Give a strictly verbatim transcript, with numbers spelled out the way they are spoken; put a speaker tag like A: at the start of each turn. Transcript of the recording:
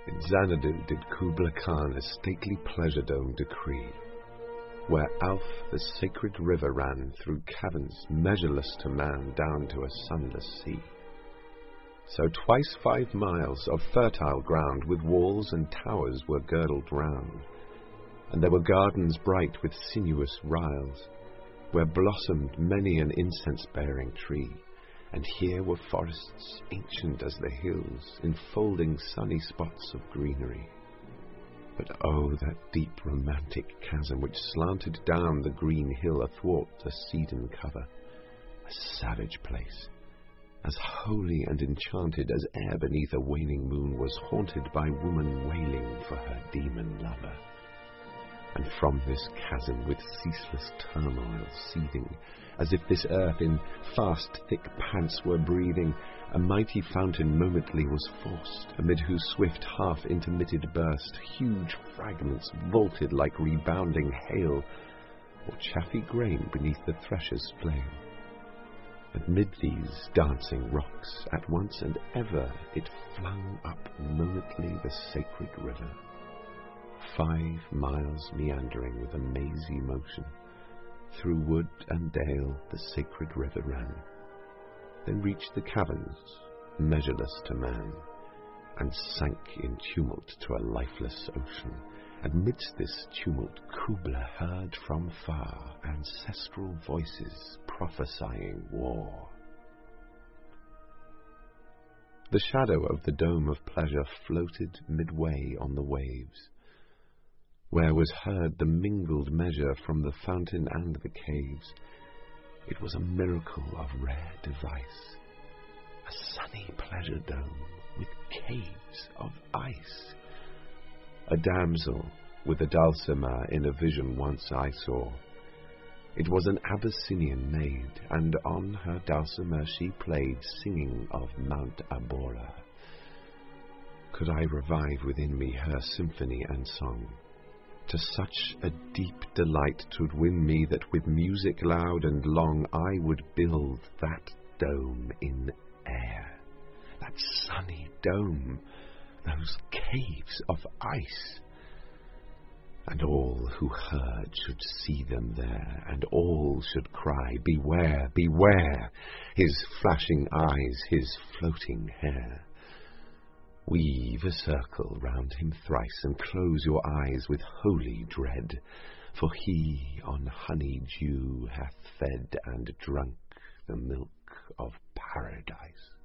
A: In Xanadu did Kubla Khan a stately pleasure dome decree, where Alf the sacred river ran through caverns measureless to man down to a sunless sea. So twice five miles of fertile ground with walls and towers were girdled round, and there were gardens bright with sinuous riles, where blossomed many an incense-bearing tree, and here were forests ancient as the hills, enfolding sunny spots of greenery. But oh, that deep romantic chasm which slanted down the green hill athwart a cedarn cover, a savage place, as holy and enchanted as ere beneath a waning moon was haunted by woman wailing for her demon lover. And from this chasm with ceaseless turmoil seething, as if this earth in fast thick pants were breathing, a mighty fountain momently was forced, amid whose swift half-intermitted burst huge fragments vaulted like rebounding hail, or chaffy grain beneath the thresher's flail. And mid these dancing rocks, at once and ever, it flung up momently the sacred river, five miles meandering with a mazy motion. Through wood and dale the sacred river ran, then reached the caverns, measureless to man, and sank in tumult to a lifeless ocean. And midst this tumult Kubla heard from far ancestral voices prophesying war. The shadow of the dome of pleasure floated midway on the waves, where was heard the mingled measure from the fountain and the caves. It was a miracle of rare device, a sunny pleasure dome with caves of ice. A damsel with a dulcimer in a vision once I saw. It was an Abyssinian maid, and on her dulcimer she played, singing of Mount Abora. Could I revive within me her symphony and song, to such a deep delight 'twould win me that with music loud and long I would build that dome in air, that sunny dome, those caves of ice. And all who heard should see them there, and all should cry, beware, beware, his flashing eyes, his floating hair. Weave a circle round him thrice, and close your eyes with holy dread, for he on honey dew hath fed and drunk the milk of paradise.